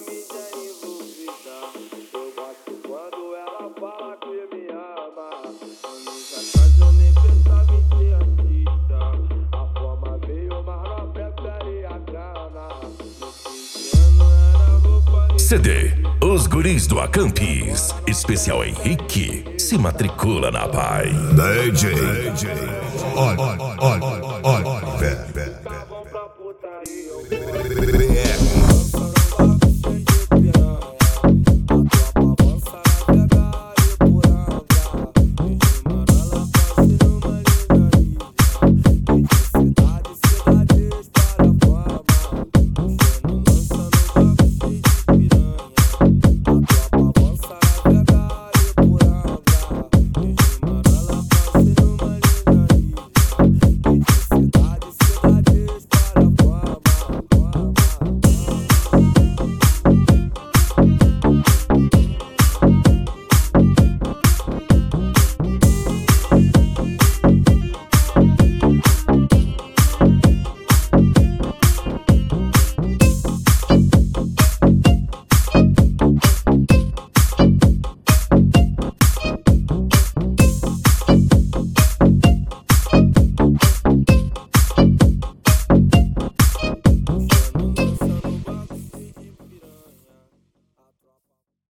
mídia envolvida. Eu gosto quando ela fala que me ama. Anos atrás eu nem pensava em ser artista. A forma veio, mas não prefere a grana. No fim de ano era roupa e CD Os Guris do Acampis. Especial Henrique. Se matricula na Pai. DJ. Olha.